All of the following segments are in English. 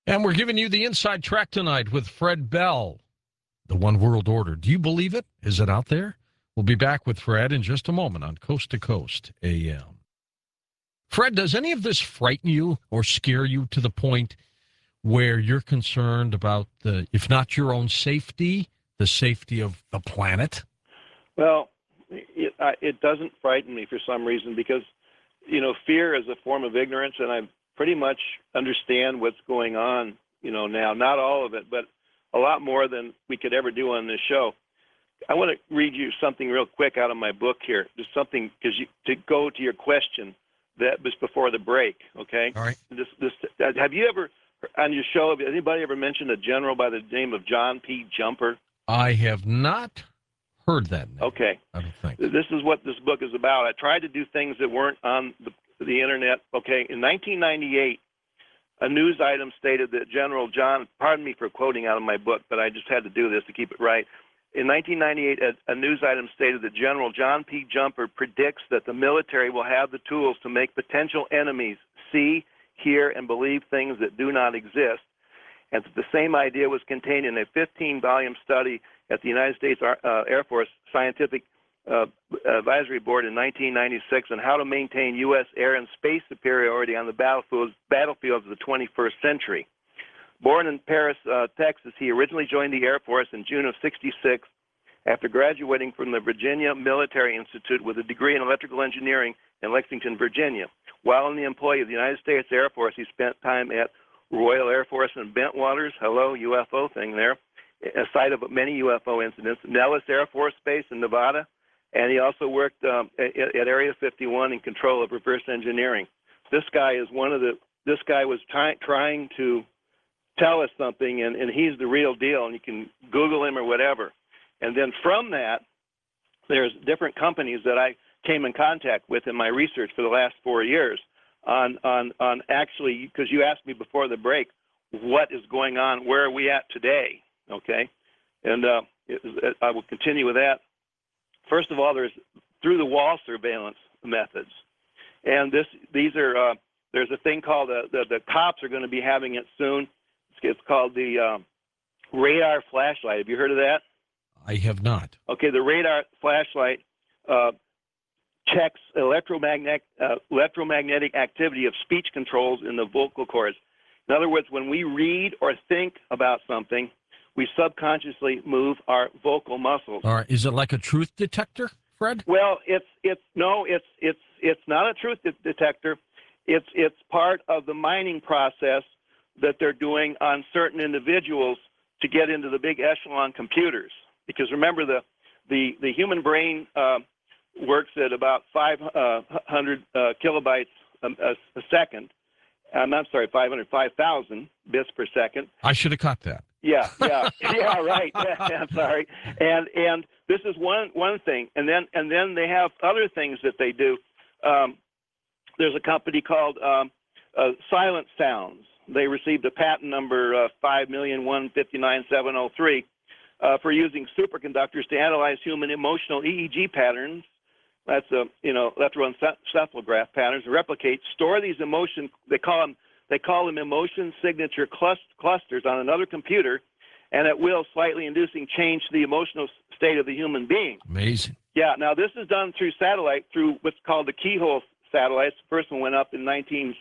And we're giving you the inside track tonight with Fred Bell, the One World Order. Do you believe it? Is it out there? We'll be back with Fred in just a moment on Coast to Coast AM. Fred, does any of this frighten you or scare you to the point where you're concerned about if not your own safety, the safety of the planet? Well, it doesn't frighten me for some reason because, fear is a form of ignorance, and I pretty much understand what's going on, now. Not all of it, but a lot more than we could ever do on this show. I want to read you something real quick out of my book here, just something to go to your question that was before the break, okay? All right. Have you ever, on your show, have anybody ever mentioned a general by the name of John P. Jumper? I have not heard that name. Okay. I don't think. This is what this book is about. I tried to do things that weren't on the Internet. Okay, in 1998, a news item stated that General John, pardon me for quoting out of my book, but I just had to do this to keep it right. In 1998, a news item stated that General John P. Jumper predicts that the military will have the tools to make potential enemies see, hear, and believe things that do not exist, and that the same idea was contained in a 15-volume study at the United States Air Force Scientific Advisory Board in 1996 on how to maintain U.S. air and space superiority on the battlefields of the 21st century. Born in Paris, Texas, he originally joined the Air Force in June of '66 after graduating from the Virginia Military Institute with a degree in electrical engineering in Lexington, Virginia. While in the employ of the United States Air Force, he spent time at Royal Air Force in Bentwaters, hello, UFO thing there, a site of many UFO incidents, Nellis Air Force Base in Nevada, and he also worked at Area 51 in control of reverse engineering. This guy was trying to tell us something, and he's the real deal, and you can Google him or whatever. And then from that, there's different companies that I came in contact with in my research for the last 4 years on actually, because you asked me before the break, what is going on, where are we at today, okay? And I will continue with that. First of all, there's through-the-wall surveillance methods. And there's a thing called, the cops are going to be having it soon. It's called the radar flashlight. Have you heard of that? I have not. Okay, the radar flashlight checks electromagnetic activity of speech controls in the vocal cords. In other words, when we read or think about something, we subconsciously move our vocal muscles. All right. Is it like a truth detector, Fred? Well, it's not a truth detector. It's part of the mining process that they're doing on certain individuals to get into the big echelon computers. Because remember, the human brain works at about 500 kilobytes a second. I'm sorry, 5,000 bits per second. I should have caught that. Yeah, right. I'm sorry. And this is one thing, and then they have other things that they do. There's a company called Silent Sounds. They received a patent number 5,159,703 for using superconductors to analyze human emotional EEG patterns. That's electroencephalograph patterns, replicate, store these emotion. They call them emotion signature clusters on another computer, and at will, slightly inducing change to the emotional state of the human being. Amazing. Yeah. Now this is done through satellite, through what's called the Keyhole satellites. The first one went up in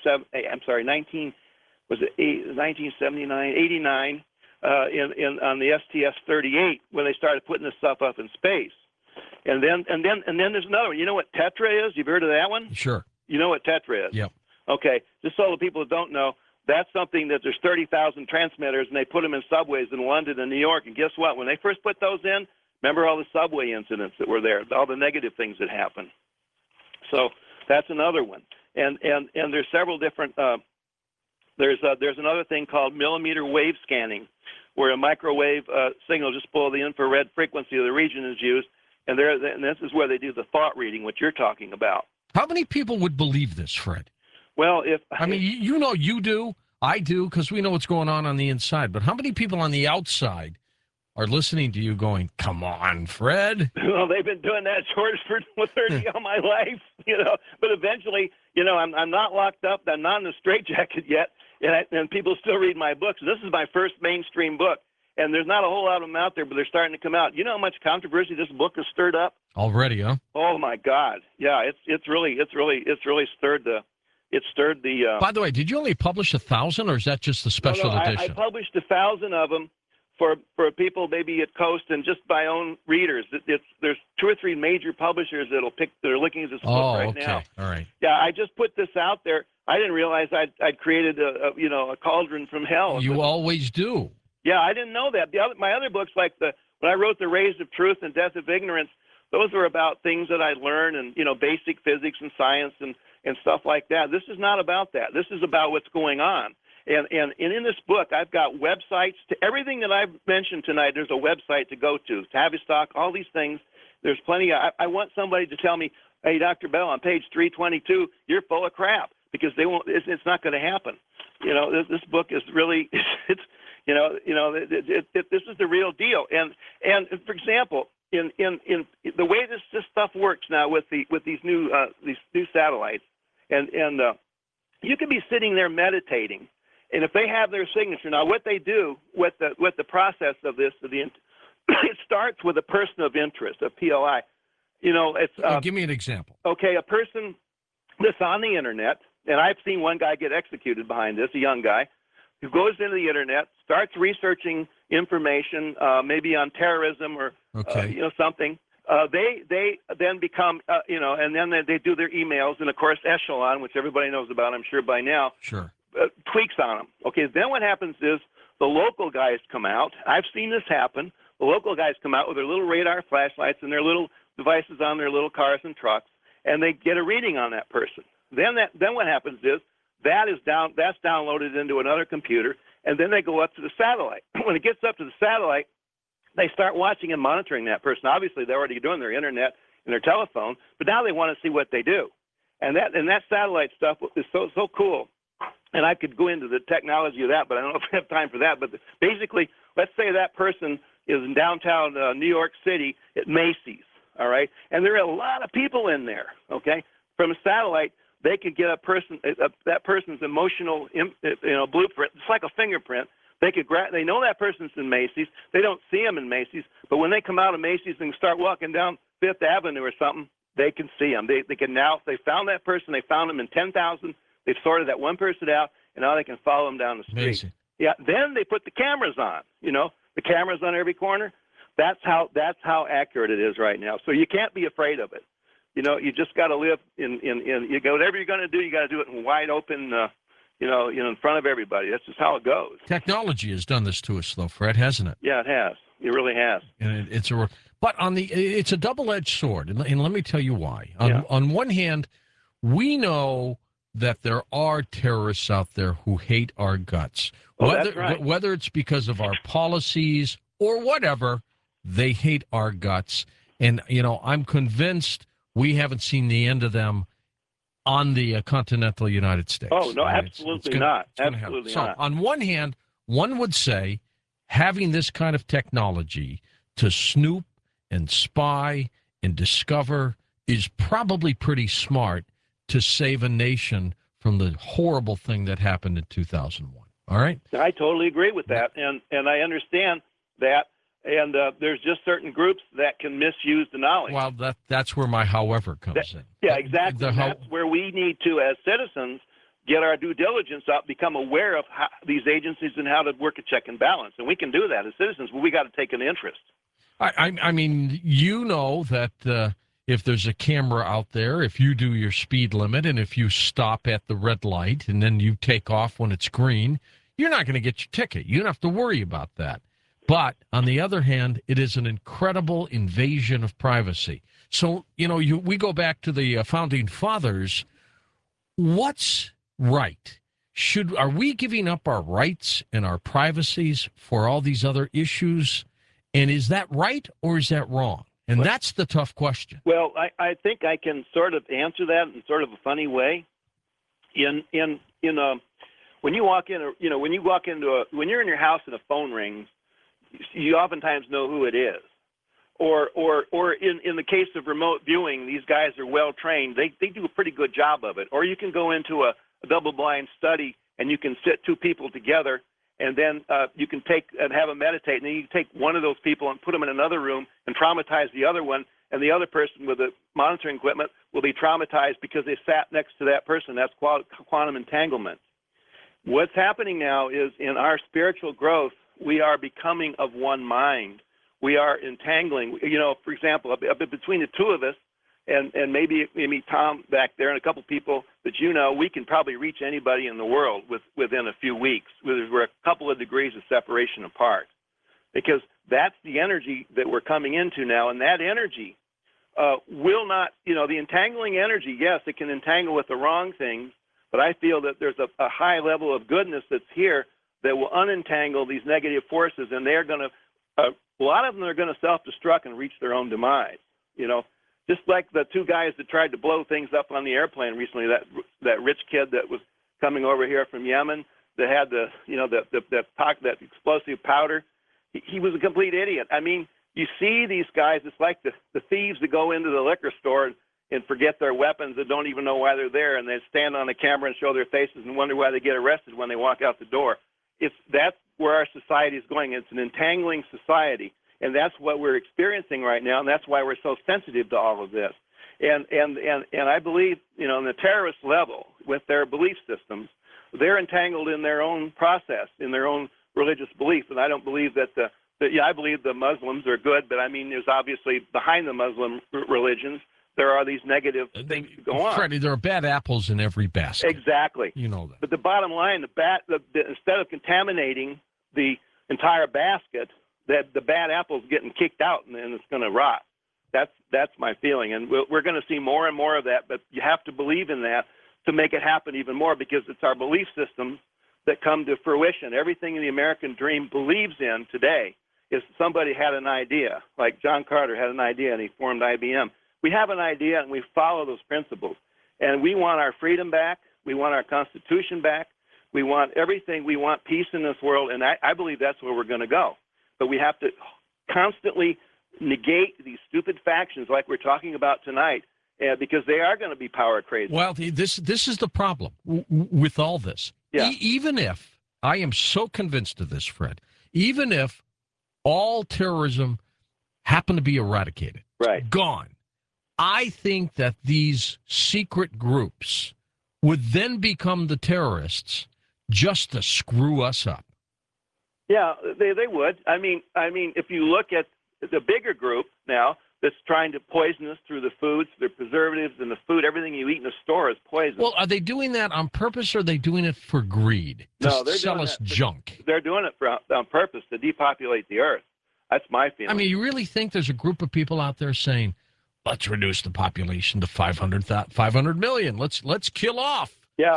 1989 on the STS-38 when they started putting this stuff up in space. And then there's another one. You know what Tetra is? You've heard of that one? Sure. You know what Tetra is? Yep. Okay. Just so the people that don't know, that's something that there's 30,000 transmitters, and they put them in subways in London and New York. And guess what? When they first put those in, remember all the subway incidents that were there, all the negative things that happened. So that's another one. And there's several different. There's another thing called millimeter wave scanning, where a microwave signal just below the infrared frequency of the region is used. And this is where they do the thought reading, what you're talking about. How many people would believe this, Fred? Well, you do, I do, because we know what's going on the inside. But how many people on the outside are listening to you going, come on, Fred? Well, they've been doing that, George, for 30 all my life, But eventually, I'm not locked up. I'm not in a straitjacket yet. and people still read my books. This is my first mainstream book, and there's not a whole lot of them out there, but they're starting to come out. You know how much controversy this book has stirred up already, huh? Oh my God, yeah, it's really stirred the. By the way, did you only publish 1,000, or is that just the special edition? I published 1,000 of them for people maybe at Coast and just my own readers. There's 2 or 3 major publishers they're looking at this book right now. All right. Yeah, I just put this out there. I didn't realize I'd created a cauldron from hell. You always do. Yeah, I didn't know that. My other books, like when I wrote The Rays of Truth and Death of Ignorance, those were about things that I learned and basic physics and science and stuff like that. This is not about that. This is about what's going on. And in this book, I've got websites to everything that I've mentioned tonight. There's a website to go to, Tavistock, all these things. There's plenty. I want somebody to tell me, hey, Dr. Bell, on page 322, you're full of crap, because they won't. It's not going to happen. This book is really. This is the real deal. And for example, in the way this stuff works now with these new satellites, and you can be sitting there meditating. And if they have their signature, now what they do with the process of this, it starts with a person of interest, a POI. Give me an example. Okay, a person that's on the internet, and I've seen one guy get executed behind this, a young guy, who goes into the internet, starts researching information, maybe on terrorism or something. They then become, and then they do their emails, and of course Echelon, which everybody knows about, I'm sure by now. Sure. Tweaks on them. Okay, then what happens is the local guys come out. I've seen this happen. The local guys come out with their little radar flashlights and their little devices on their little cars and trucks, and they get a reading on that person. Then what happens is that's downloaded into another computer, and then they go up to the satellite. When it gets up to the satellite, they start watching and monitoring that person. Obviously, they're already doing their internet and their telephone, but now they want to see what they do. And that satellite stuff is so cool. And I could go into the technology of that, but I don't know if we have time for that. But basically, let's say that person is in downtown New York City at Macy's, all right? And there are a lot of people in there, okay? From a satellite, they could get that person's emotional blueprint. It's like a fingerprint. They know that person's in Macy's. They don't see him in Macy's, but when they come out of Macy's and start walking down Fifth Avenue or something, they can see him. They found that person. They found him in 10,000. They've sorted that one person out, and now they can follow him down the street. Amazing. Yeah. Then they put the cameras on. The cameras on every corner. That's how accurate it is right now. So you can't be afraid of it. You just got to live in whatever you're going to do. You got to do it in wide open. In front of everybody. That's just how it goes. Technology has done this to us, though, Fred, hasn't it? Yeah, it has. It really has. And but it's a double-edged sword, and let me tell you why. On one hand, we know that there are terrorists out there who hate our guts. That's right. Whether it's because of our policies or whatever, they hate our guts. And, I'm convinced we haven't seen the end of them on the continental United States. Oh, no, absolutely not. Absolutely not. So on one hand, one would say having this kind of technology to snoop and spy and discover is probably pretty smart to save a nation from the horrible thing that happened in 2001. All right? I totally agree with that, and I understand that, and there's just certain groups that can misuse the knowledge. Well, that's where my however comes in. Yeah, exactly. That's where we need to, as citizens, get our due diligence up, become aware of these agencies and how to work a check and balance. And we can do that as citizens, but we got to take an interest. I mean, that if there's a camera out there, if you do your speed limit and if you stop at the red light and then you take off when it's green, you're not going to get your ticket. You don't have to worry about that. But on the other hand, it is an incredible invasion of privacy. So, we go back to the founding fathers. What's right? Are we giving up our rights and our privacies for all these other issues? And is that right or is that wrong? And that's the tough question. Well, I think I can sort of answer that in sort of a funny way. When you walk in, when you're in your house and a phone rings, you oftentimes know who it is. Or in the case of remote viewing, these guys are well trained. They do a pretty good job of it. Or you can go into a double-blind study and you can sit two people together, and then you can take and have them meditate, and then you take one of those people and put them in another room and traumatize the other one, and the other person with the monitoring equipment will be traumatized because they sat next to that person. That's quantum entanglement. What's happening now is in our spiritual growth, we are becoming of one mind. We are entangling. You know, for example, between the two of us, and maybe Tom back there and a couple people that you know, we can probably reach anybody in the world within a few weeks. We're a couple of degrees of separation apart, because that's the energy that we're coming into now, and that energy will not, you know, the entangling energy, yes, it can entangle with the wrong things, but I feel that there's a high level of goodness that's here that will unentangle these negative forces, and they're going to, a lot of them are going to self-destruct and reach their own demise, you know. Just like the two guys that tried to blow things up on the airplane recently, that rich kid that was coming over here from Yemen that had the, you know, that explosive powder. He was a complete idiot. I mean, you see these guys, it's like the thieves that go into the liquor store and forget their weapons and don't even know why they're there, and they stand on the camera and show their faces and wonder why they get arrested when they walk out the door. That's where our society is going. It's an entangling society. And that's what we're experiencing right now, and that's why we're so sensitive to all of this. And I believe, you know, on the terrorist level, with their belief systems, they're entangled in their own process, in their own religious belief. And I don't believe I believe the Muslims are good, but I mean, there's obviously behind the Muslim religions, there are these negative things that go on. Freddie, there are bad apples in every basket. Exactly. You know that. But the bottom line, instead of contaminating the entire basket, that the bad apple's getting kicked out and it's going to rot. That's my feeling, and we're going to see more and more of that. But you have to believe in that to make it happen even more, because it's our belief systems that come to fruition. Everything in the American dream believes in today is somebody had an idea, like John Carter had an idea and he formed IBM. We have an idea and we follow those principles, and we want our freedom back. We want our Constitution back. We want everything. We want peace in this world, and I believe that's where we're going to go. But we have to constantly negate these stupid factions like we're talking about tonight, because they are going to be power crazy. Well, this is the problem with all this. Yeah. Even if, I am so convinced of this, Fred, even if all terrorism happened to be eradicated, right, gone, I think that these secret groups would then become the terrorists just to screw us up. Yeah, they would. I mean, if you look at the bigger group now that's trying to poison us through the foods, the preservatives in the food, everything you eat in the store is poison. Well, are they doing that on purpose, or are they doing it for greed? No, they're sell doing us that. junk. They're doing it on purpose to depopulate the earth. That's my feeling. I mean, you really think there's a group of people out there saying, let's reduce the population to 500 million. Let's kill off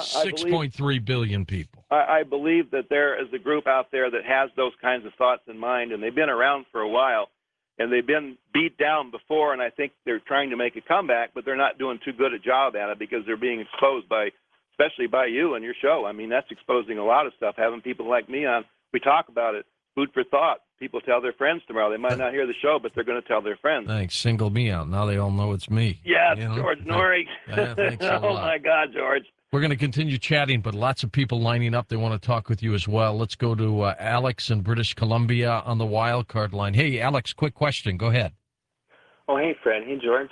6.3 billion people. I believe that there is a group out there that has those kinds of thoughts in mind, and they've been around for a while, and they've been beat down before, and I think they're trying to make a comeback, but they're not doing too good a job at it because they're being exposed especially by you and your show. I mean, that's exposing a lot of stuff, having people like me on. We talk about it. Food for thought. People tell their friends tomorrow. They might not hear the show, but they're going to tell their friends. Thanks. Single me out. Now they all know it's me. Yes, you know? George Norrie. Yeah, thanks a lot. Oh, my God, George. We're going to continue chatting, but lots of people lining up. They want to talk with you as well. Let's go to Alex in British Columbia on the wild card line. Hey, Alex, quick question. Go ahead. Oh, hey, Fred. Hey, George.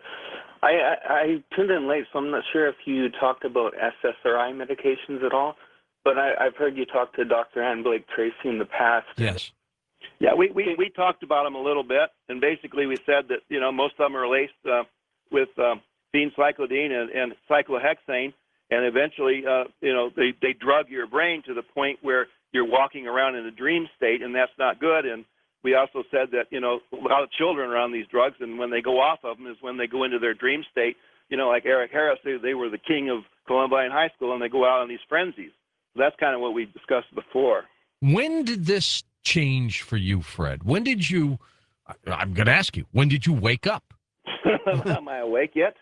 I tuned in late, so I'm not sure if you talked about SSRI medications at all, but I've heard you talk to Dr. Ann Blake Tracy in the past. Yes. Yeah, we talked about them a little bit, and basically we said that, you know, most of them are laced with phencyclidine and cyclohexane, and eventually, you know, they drug your brain to the point where you're walking around in a dream state, and that's not good. And we also said that, you know, a lot of children are on these drugs, and when they go off of them is when they go into their dream state. You know, like Eric Harris, they were the king of Columbine High School, and they go out on these frenzies. So that's kind of what we discussed before. When did this change for you, Fred? When did you, I'm going to ask you, when did you wake up? Am I awake yet?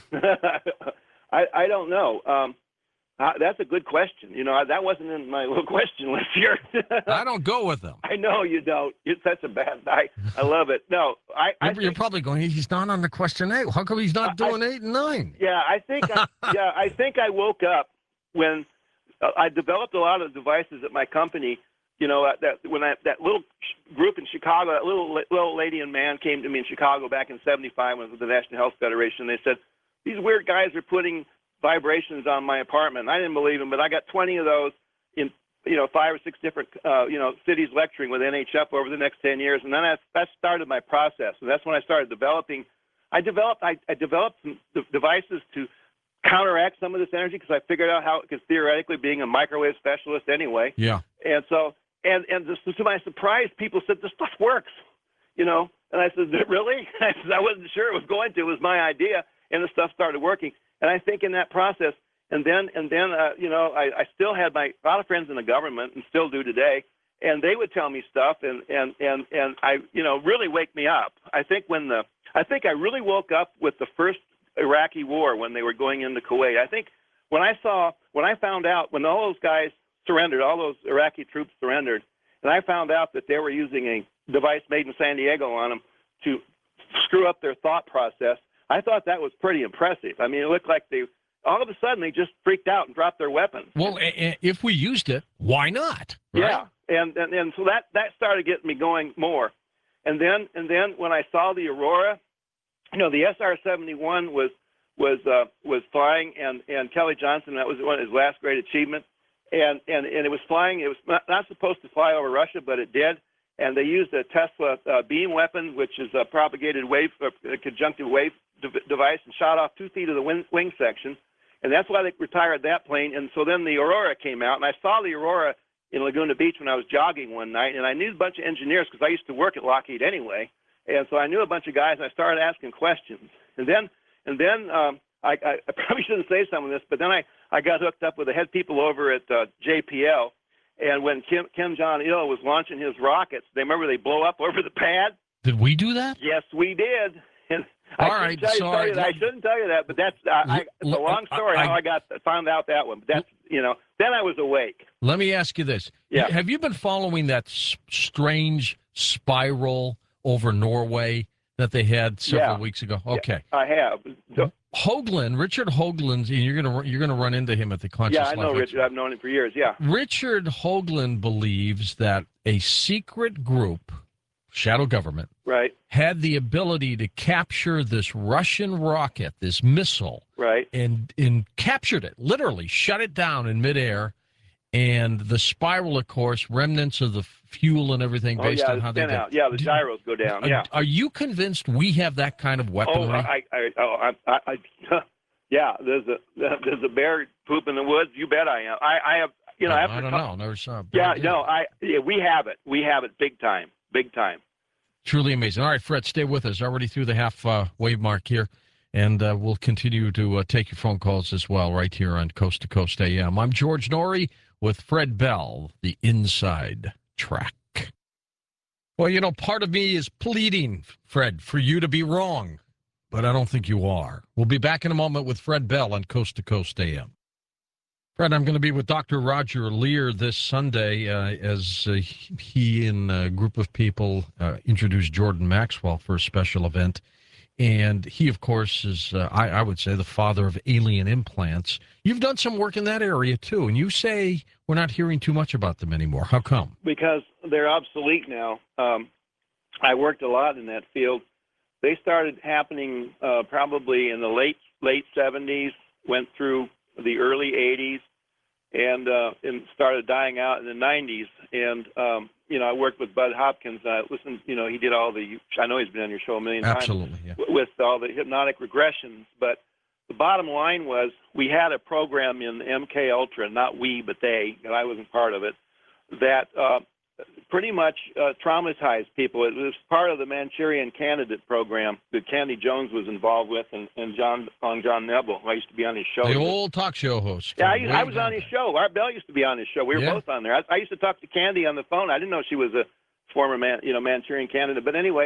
I don't know. That's a good question. You know, that wasn't in my little question list here. I don't go with them. I know you don't. You're such a bad guy. I love it. No, you're probably going, he's not on the question 8. How come he's not doing 8 and 9? Yeah, I think I woke up when I developed a lot of devices at my company. You know, that little group in Chicago, that little lady and man came to me in Chicago back in '75 when I was with the National Health Federation. They said, these weird guys are putting vibrations on my apartment. I didn't believe them, but I got 20 of those in 5 or 6 different cities lecturing with NHF over the next 10 years, and then that started my process. And that's when I started developing. I developed some devices to counteract some of this energy because I figured out how it could theoretically, being a microwave specialist anyway. Yeah. And so, and to my surprise, people said, this stuff works, And I said, really? I said, I wasn't sure it was going to. It was my idea, and the stuff started working. And I think in that process, and then I still had a lot of friends in the government, and still do today, and they would tell me stuff, and I, really wake me up. I think I really woke up with the first Iraqi war when they were going into Kuwait. I think when I found out when all those guys surrendered, all those Iraqi troops surrendered, and I found out that they were using a device made in San Diego on them to screw up their thought process, I thought that was pretty impressive. I mean, it looked like all of a sudden they just freaked out and dropped their weapons. Well, if we used it, why not? Right? Yeah, and so that started getting me going more. And then when I saw the Aurora, the SR-71 was flying, and Kelly Johnson, that was one of his last great achievements. And it was flying. It was not supposed to fly over Russia, but it did. And they used a Tesla beam weapon, which is a propagated wave, a conjunctive wave device, and shot off 2 feet of the wing section. And that's why they retired that plane. And so then the Aurora came out, and I saw the Aurora in Laguna Beach when I was jogging one night, and I knew a bunch of engineers because I used to work at Lockheed anyway. And so I knew a bunch of guys, and I started asking questions. And then I probably shouldn't say some of this, but then I got hooked up with the head people over at JPL. And when Kim Jong-il was launching his rockets, remember they blow up over the pad? Did we do that? Yes, we did. And I shouldn't tell you that, but that's it's a long story how I found out that one. But that's then I was awake. Let me ask you this: have you been following that strange spiral over Norway that they had several weeks ago? Okay, I have. Richard Hoagland, and you're gonna run into him at the Conscious Life. Yeah, I know Richard. I've known him for years. Yeah. Richard Hoagland believes that a secret group, shadow government, right, had the ability to capture this Russian rocket, this missile, right, and captured it, literally shut it down in midair. And the spiral, of course, remnants of the fuel and everything based on how they out. Yeah, the gyros go down. Yeah. Are you convinced we have that kind of weaponry? Yeah. There's a bear poop in the woods. You bet I am. I have. I don't know. Never saw. We have it. We have it big time. Big time. Truly amazing. All right, Fred, stay with us. Already through the half wave mark here. And we'll continue to take your phone calls as well right here on Coast to Coast AM. I'm George Noory with Fred Bell, the Inside Track. Well, part of me is pleading, Fred, for you to be wrong, but I don't think you are. We'll be back in a moment with Fred Bell on Coast to Coast AM. Fred, I'm going to be with Dr. Roger Leir this Sunday as he and a group of people introduce Jordan Maxwell for a special event. And he, of course, is, I would say, the father of alien implants. You've done some work in that area, too, and you say we're not hearing too much about them anymore. How come? Because they're obsolete now. I worked a lot in that field. They started happening probably in the late 70s, went through the early 80s, and started dying out in the 90s. And I worked with Bud Hopkins. I listened, he did all I know he's been on your show a million times. Absolutely, yeah. With all the hypnotic regressions. But the bottom line was we had a program in MK Ultra, not we, but they, and I wasn't part of it, that pretty much traumatized people. It was part of the Manchurian Candidate program that Candy Jones was involved with, and John Nebel. I used to be on his show. The old talk show host. Yeah, I was on his show. Art Bell used to be on his show. We were both on there. I used to talk to Candy on the phone. I didn't know she was a former Manchurian Candidate. But anyway,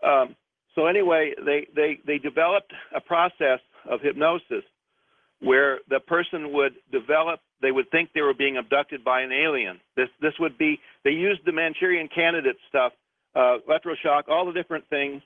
they developed a process of hypnosis where the person would develop, they would think they were being abducted by an alien. This would be, they used the Manchurian Candidate stuff, electroshock, all the different things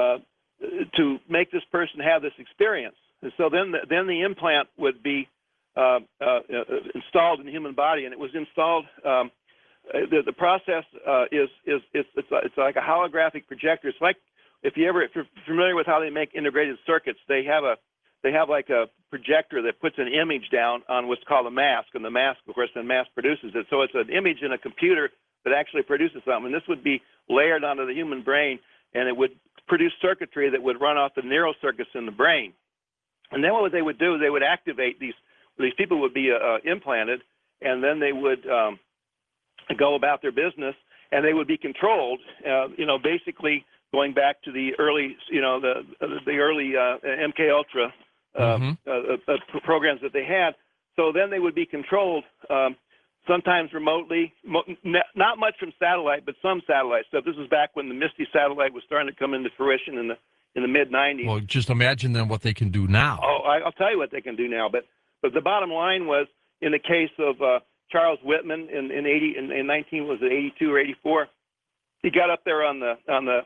to make this person have this experience. And so then the implant would be installed in the human body, and it was installed. The process it's like a holographic projector. It's like if you're familiar with how they make integrated circuits, they have like a projector that puts an image down on what's called a mask, and the mask, of course, then mass produces it. So it's an image in a computer that actually produces something. And this would be layered onto the human brain, and it would produce circuitry that would run off the neural circuits in the brain. And then what they would do, they would activate these people would be implanted, and then they would go about their business, and they would be controlled, basically going back to the early, the early MK Ultra programs that they had. So then they would be controlled, sometimes remotely, not much from satellite, but some satellite stuff. This was back when the MISTY satellite was starting to come into fruition in the mid-'90s. Well, just imagine then what they can do now. Oh, I'll tell you what they can do now. But the bottom line was, in the case of Charles Whitman in 82 or 84, he got up there in the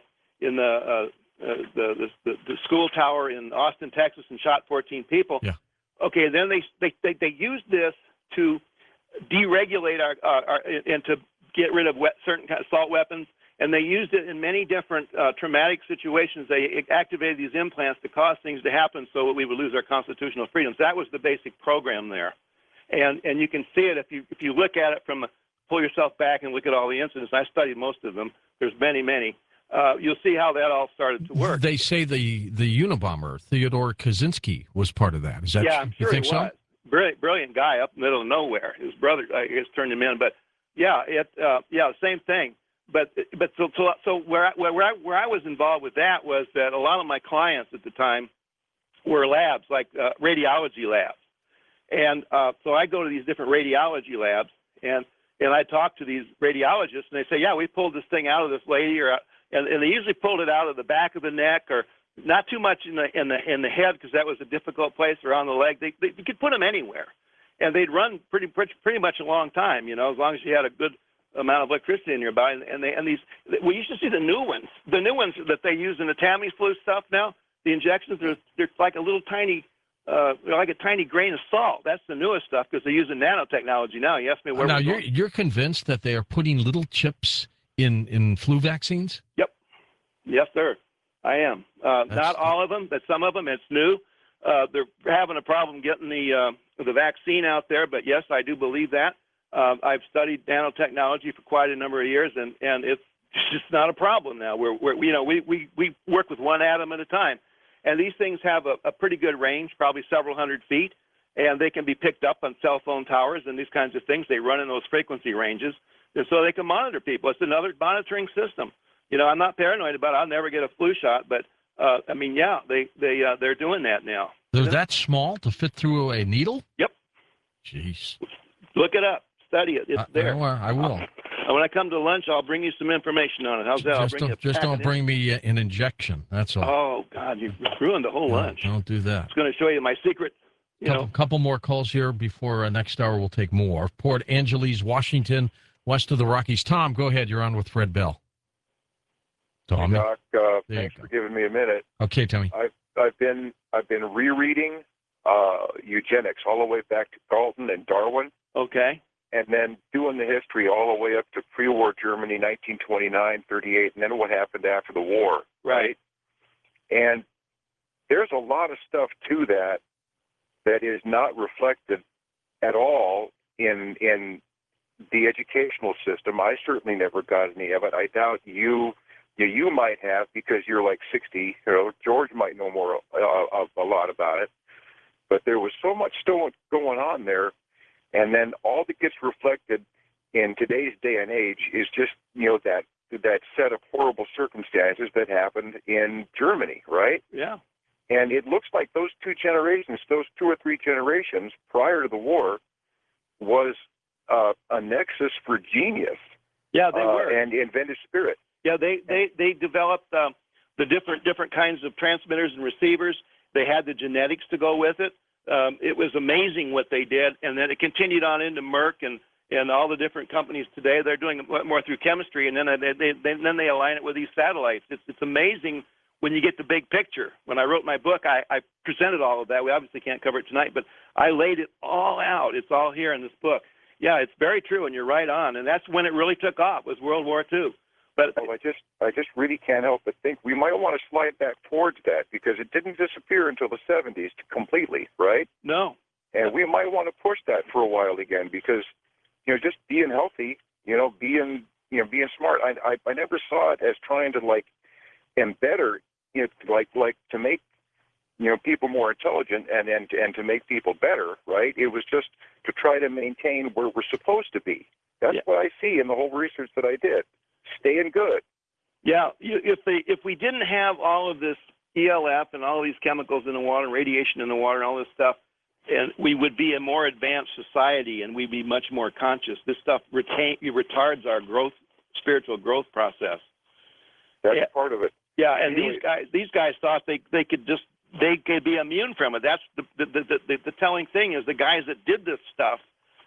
school tower in Austin, Texas, and shot 14 people. Yeah. Okay, then they used this to deregulate our and to get rid of certain kind of assault weapons, and they used it in many different traumatic situations. They activated these implants to cause things to happen so that we would lose our constitutional freedoms. That was the basic program there, and you can see it if you look at it pull yourself back and look at all the incidents. I studied most of them. There's many. You'll see how that all started to work. They say the Unabomber, Theodore Kaczynski, was part of that. Is that? Yeah, I'm sure you think he so? was. Brilliant guy up in the middle of nowhere. His brother, I guess, turned him in. But same thing. But so where I was involved with that was that a lot of my clients at the time were labs, like radiology labs, and so I go to these different radiology labs, and I talk to these radiologists, and they say, yeah, we pulled this thing out of this lady, and they usually pulled it out of the back of the neck, or not too much in the head, because that was a difficult place, or on the leg. You could put them anywhere, and they'd run pretty much a long time, as long as you had a good amount of electricity in your body. And we used to see the new ones that they use in the Tamiflu stuff now. The injections, they're like a little tiny, like a tiny grain of salt. That's the newest stuff, because they're using nanotechnology now. You asked me where. Now you're convinced that they are putting little chips in flu vaccines? Yep. Yes, sir. I am. Not all of them, but some of them. It's new. They're having a problem getting the vaccine out there, but yes, I do believe that. I've studied nanotechnology for quite a number of years, and it's just not a problem now. We work with one atom at a time, and these things have a pretty good range, probably several hundred feet, and they can be picked up on cell phone towers and these kinds of things. They run in those frequency ranges, and so they can monitor people. It's another monitoring system. I'm not paranoid about it. I'll never get a flu shot, but they're doing that now. They're that small to fit through a needle? Yep. Jeez. Look it up. Study it. It's there. I will. When I come to lunch, I'll bring you some information on it. How's that? Just don't bring me an injection. That's all. Oh, God, you've ruined the whole lunch. Don't do that. I was going to show you my secret. Couple more calls here before next hour. We'll take more. Port Angeles, Washington, west of the Rockies. Tom, go ahead. You're on with Fred Bell. Tom, hey, Doc, thanks for giving me a minute. Okay, Tommy. I've been rereading eugenics all the way back to Galton and Darwin. Okay. And then doing the history all the way up to pre-war Germany, 1929, 38, and then what happened after the war. Right. And there's a lot of stuff to that is not reflected at all in the educational system. I certainly never got any of it. I doubt you might have, because you're like 60. George might know more a lot about it. But there was so much still going on there. And then all that gets reflected in today's day and age is just, that set of horrible circumstances that happened in Germany, right? Yeah. And it looks like those two or three generations prior to the war was a nexus for genius. Yeah, they were. And inventive spirit. Yeah, they developed the different kinds of transmitters and receivers. They had the genetics to go with it. It was amazing what they did, and then it continued on into Merck and all the different companies today. They're doing more through chemistry, and then they align it with these satellites. It's amazing when you get the big picture. When I wrote my book, I presented all of that. We obviously can't cover it tonight, but I laid it all out. It's all here in this book. Yeah, it's very true, and you're right on. And that's when it really took off, was World War II. But well, I just really can't help but think we might want to slide back towards that, because it didn't disappear until the 70s completely, right? no, And we might want to push that for a while again, because, just being healthy, being smart. I never saw it as trying to embetter, like to make, people more intelligent and to make people better, right? It was just to try to maintain where we're supposed to be. That's what I see in the whole research that I did. Staying good. yeah. If we didn't have all of this ELF and all these chemicals in the water, radiation in the water, and all this stuff, and we would be a more advanced society, and we'd be much more conscious. This stuff retards our spiritual growth process. That's part of it. Yeah, and Anyway. these guys thought they could be immune from it. That's the telling thing is the guys that did this stuff,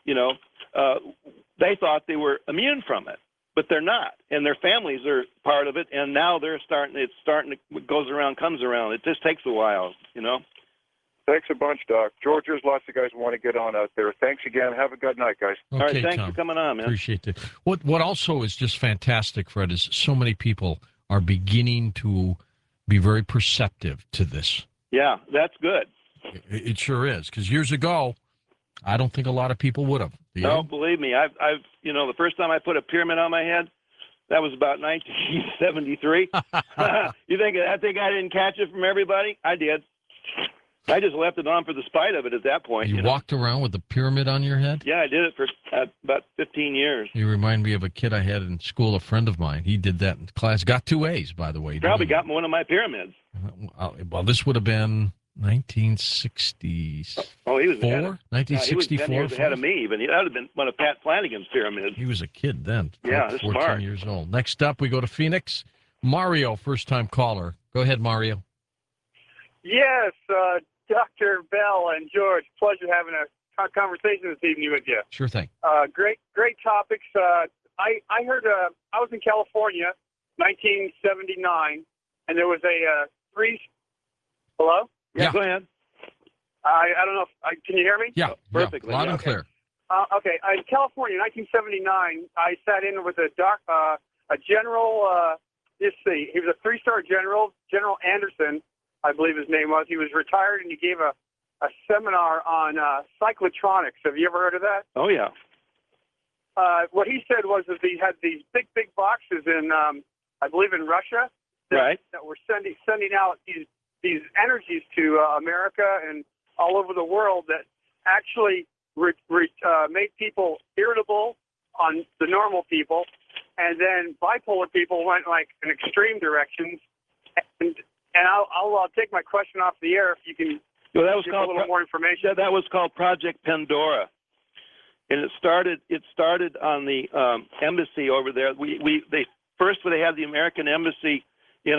they thought they were immune from it, but they're not, and their families are part of it. And now they're starting. It's starting to, what goes around comes around. It just takes a while, Thanks a bunch, Doc. George, there's lots of guys who want to get on out there. Thanks again. Have a good night, guys. All right, Okay, thanks Tom. for coming on, man. Appreciate it. What also is just fantastic, Fred, is so many people are beginning to be very perceptive to this. Yeah, that's good. It sure is, because years ago, I don't think a lot of people would have. No, believe me, I've the first time I put a pyramid on my head, that was about 1973. You think I didn't catch it from everybody? I did. I just left it on for the spite of it at that point. You walked around with a pyramid on your head? Yeah, I did it for about 15 years. You remind me of a kid I had in school, a friend of mine. He did that in class. Got 2 A's, by the way. Probably got one of my pyramids. Well, this would have been 1964. Oh, he was 1964. 10 years ahead of me. Even that would have been one of Pat Flanagan's pyramids. He was a kid then. Yeah, 14 smart. years old. Next up, we go to Phoenix. Mario, first-time caller. Go ahead, Mario. Yes, Dr. Bell and George, pleasure having a conversation this evening with you. Sure thing. Great topics. I heard, I was in California, 1979, and there was a hello? Yeah. Go ahead. I don't know if, can you hear me? Yeah, perfectly. Loud and Okay. clear. Okay, in California, 1979, I sat in with a general, let's see, he was a 3-star general, General Anderson, I believe his name was. He was retired, and he gave a seminar on cyclotronics. Have you ever heard of that? Oh, yeah. What he said was that he had these big boxes in, I believe, in Russia that were sending out these energies to America and all over the world that actually made people irritable on the normal people, and then bipolar people went in extreme directions. And I'll take my question off the air if you can Well, that was give called a little more information. That was called Project Pandora, and it started on the embassy over there. They had the American embassy in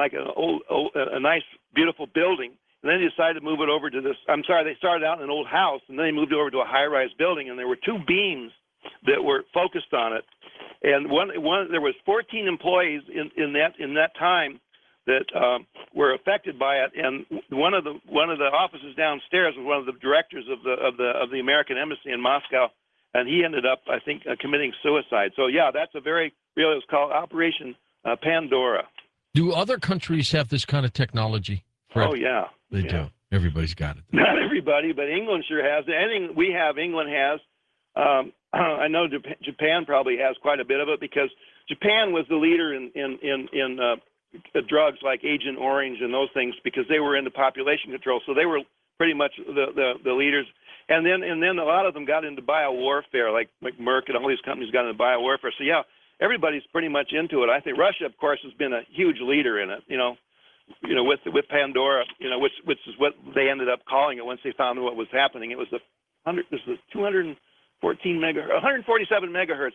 a nice beautiful building, and then they decided to move it over to this. They started out in an old house, and then they moved it over to a high-rise building, and there were 2 beams that were focused on it, and there was 14 employees in that time that were affected by it, and one of the offices downstairs was one of the directors of the American embassy in Moscow, and he ended up, I think, committing suicide. So yeah, that's a very real. It was called Operation Pandora. Do other countries have this kind of technology, Fred? Oh yeah, They do. Everybody's got it. Not everybody, but England sure has. Anything we have, England has. I know Japan probably has quite a bit of it, because Japan was the leader in drugs like Agent Orange and those things, because they were into population control. So they were pretty much the leaders. And then a lot of them got into biowarfare, like Merck and all these companies got into biowarfare. So yeah, everybody's pretty much into it. I think Russia, of course, has been a huge leader in it. With Pandora, which is what they ended up calling it once they found what was happening. It was 214 megahertz, 147 megahertz,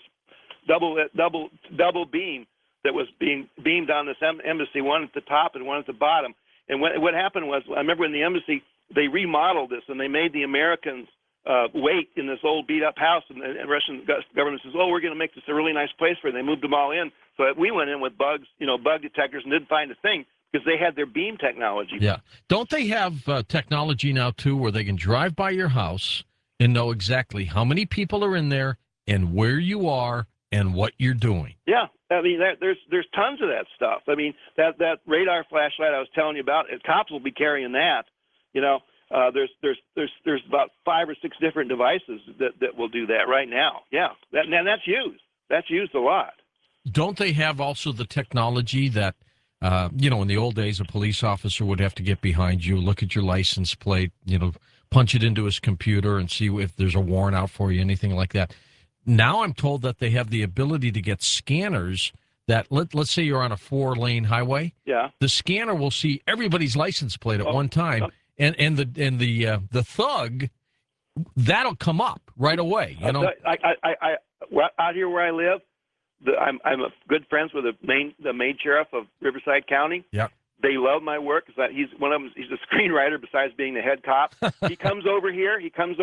double beam that was being beamed on this embassy, one at the top and one at the bottom. And what happened was, I remember in the embassy, they remodeled this, and they made the Americans wait in this old beat-up house, and the Russian government says, we're going to make this a really nice place for you. And they moved them all in. So we went in with bugs, bug detectors, and didn't find a thing. because they had their beam technology. Yeah. Don't they have technology now, too, where they can drive by your house and know exactly how many people are in there and where you are and what you're doing? Yeah. I mean, there's tons of that stuff. I mean, that radar flashlight I was telling you about, cops will be carrying that. You know, there's about 5 or 6 different devices that will do that right now. Yeah. And that's used. That's used a lot. Don't they have also the technology that, in the old days, a police officer would have to get behind you, look at your license plate, punch it into his computer and see if there's a warrant out for you, anything like that. Now I'm told that they have the ability to get scanners that, let's say you're on a 4-lane highway. Yeah. The scanner will see everybody's license plate at one time, and the thug, that'll come up right away. I out here where I live, I'm good friends with the main sheriff of Riverside County. Yeah. They love my work because he's one of them. He's a screenwriter besides being the head cop. He comes over here.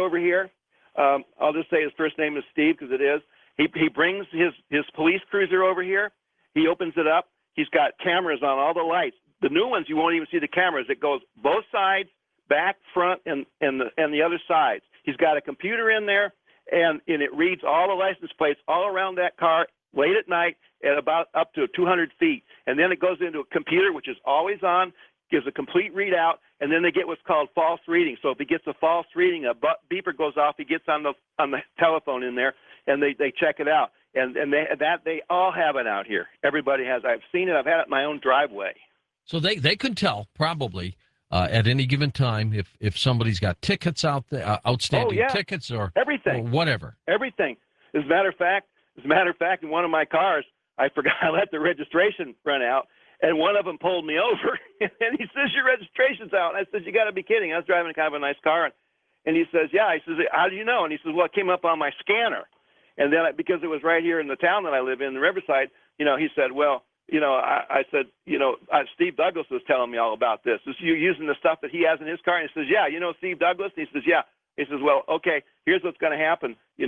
I'll just say his first name is Steve because it is. He brings his police cruiser over here. He opens it up. He's got cameras on all the lights. The new ones, you won't even see the cameras. It goes both sides, back, front, and the other sides. He's got a computer in there, and it reads all the license plates all around that car late at night at about up to 200 feet. And then it goes into a computer, which is always on, gives a complete readout, and then they get what's called false reading. So if he gets a false reading, a beeper goes off, he gets on the telephone in there, and they check it out. And they all have it out here. Everybody has. I've seen it. I've had it in my own driveway. So they could tell probably at any given time if somebody's got tickets out there, outstanding tickets or everything, or whatever. Everything. As a matter of fact, in one of my cars, I forgot I let the registration run out, and one of them pulled me over, and he says, "Your registration's out." And I said, "You got to be kidding!" I was driving kind of a nice car, and he says, "Yeah." He says, "How do you know?" And he says, "Well, it came up on my scanner." And then because it was right here in the town that I live in, the Riverside, he said, "Well, I said, Steve Douglas was telling me all about this. Is you using the stuff that he has in his car?" And he says, "Yeah, Steve Douglas?" And he says, "Yeah." He says, "Well, okay, here's what's going to happen. You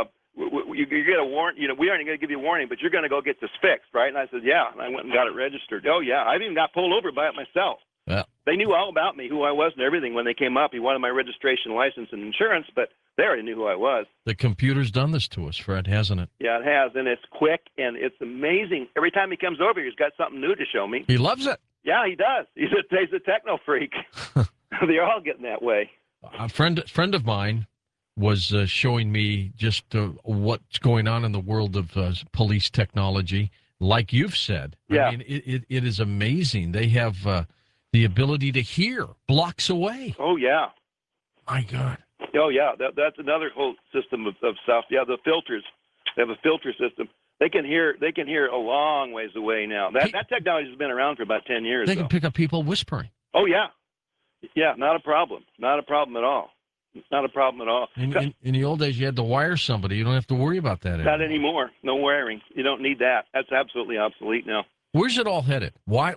get a warrant. We aren't going to give you a warning, but you're going to go get this fixed, right?" And I said, "Yeah." And I went and got it registered. Oh, yeah. I even got pulled over by it myself. Yeah. They knew all about me, who I was and everything when they came up. He wanted my registration, license, and insurance, but they already knew who I was. The computer's done this to us, Fred, hasn't it? Yeah, it has, and it's quick, and it's amazing. Every time he comes over, he's got something new to show me. He loves it. Yeah, he does. He's a techno freak. They're all getting that way. A friend of mine was showing me just what's going on in the world of police technology. Like you've said, yeah. I mean, it is amazing. They have the ability to hear blocks away. Oh, yeah. My God. Oh, yeah. That's another whole system of stuff. Yeah, the filters. They have a filter system. They can hear a long ways away now. That technology has been around for about 10 years. They can pick up people whispering. Oh, yeah. Yeah, not a problem. Not a problem at all. Not a problem at all. In the old days, you had to wire somebody. You don't have to worry about that anymore. Not anymore. No wiring. You don't need that. That's absolutely obsolete now. Where's it all headed? Why?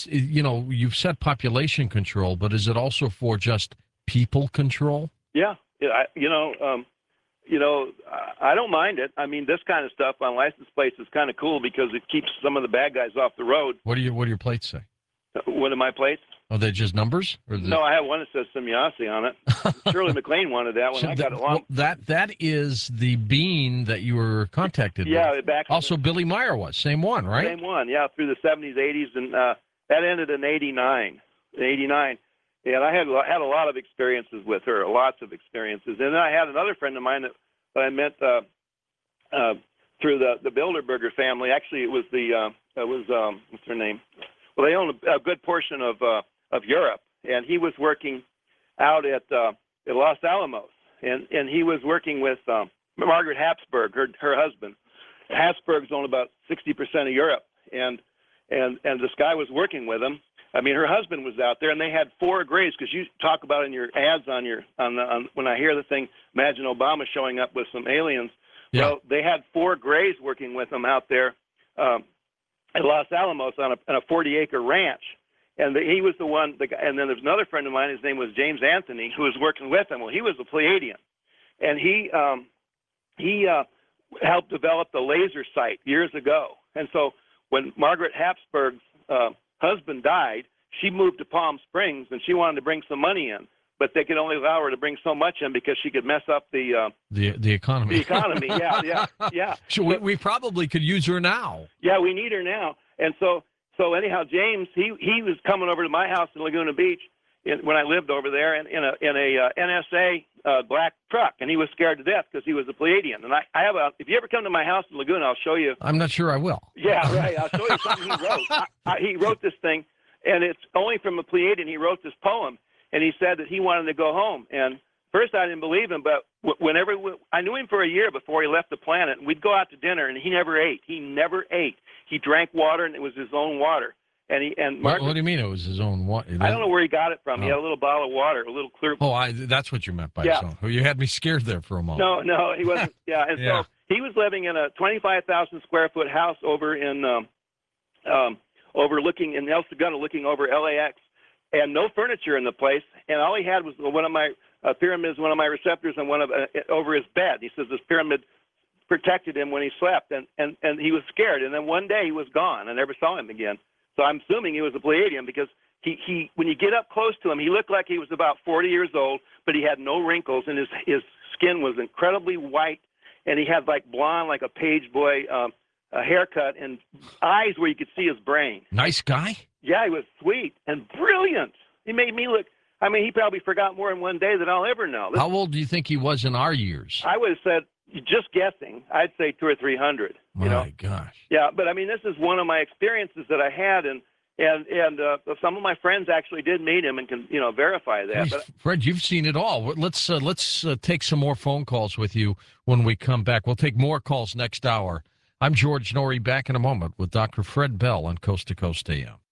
You've said population control, but is it also for just people control? Yeah. I don't mind it. I mean, this kind of stuff on license plates is kind of cool because it keeps some of the bad guys off the road. What do your plates say? What are my plates? Are they just numbers? No, I have one that says Semyasi on it. Shirley MacLaine wanted that one. I got it long. Well, that is the bean that you were contacted with. Yeah, back. Also, Billy Meyer was same one, right? Same one, yeah, through the 70s, 80s, and that ended in '89. And I had a lot of experiences with her, lots of experiences. And then I had another friend of mine that I met through the Bilderberger family. Actually, it was what's her name? Well, they own a good portion of Europe, and he was working out at Los Alamos, and he was working with Margaret Habsburg, her husband. Habsburg's own about 60% of Europe, and this guy was working with him. I mean, her husband was out there, and they had 4 graves, because you talk about in your ads on when I hear the thing, imagine Obama showing up with some aliens. Yeah. Well, they had 4 graves working with them out there at Los Alamos on a 40-acre ranch. And he was the one, and then there's another friend of mine, his name was James Anthony, who was working with him. Well, he was a Pleiadian. And he helped develop the laser sight years ago. And so when Margaret Habsburg's husband died. She moved to Palm Springs, and she wanted to bring some money in, but they could only allow her to bring so much in because she could mess up the economy. The economy, yeah. So we probably could use her now. Yeah, we need her now. And so anyhow, James, he was coming over to my house in Laguna Beach when I lived over there in a NSA black truck, and he was scared to death because he was a Pleiadian. And I have if you ever come to my house in Laguna, I'll show you. I'm not sure I will. Yeah, right. I'll show you something he wrote. He wrote this thing, and it's only from a Pleiadian. He wrote this poem, and he said that he wanted to go home. And first, I didn't believe him, but whenever I knew him for a year before he left the planet, and we'd go out to dinner, and he never ate. He never ate. He drank water, and it was his own water. What do you mean it was his own water? I don't know where he got it from. He had a little bottle of water, a little clear. Oh, that's what you meant by his own. You had me scared there for a moment. No, he wasn't. Yeah, and so he was living in a 25,000 square foot house over in overlooking in El Segundo, looking over LAX, and no furniture in the place. And all he had was one of my pyramids, one of my receptors, and one of over his bed. He says this pyramid protected him when he slept, and he was scared. And then one day he was gone. I never saw him again. So I'm assuming he was a Pleiadian because he when you get up close to him, he looked like he was about 40 years old, but he had no wrinkles, and his skin was incredibly white, and he had like blonde, like a page boy a haircut, and eyes where you could see his brain. Nice guy? Yeah, he was sweet and brilliant. He made me look, I mean, he probably forgot more in one day than I'll ever know. How old do you think he was in our years? I would have said, just guessing, I'd say 200 or 300. My gosh. Yeah, but I mean, this is one of my experiences that I had, and some of my friends actually did meet him and can verify that. Hey, Fred, you've seen it all. Let's take some more phone calls with you when we come back. We'll take more calls next hour. I'm George Noory, back in a moment with Dr. Fred Bell on Coast to Coast AM.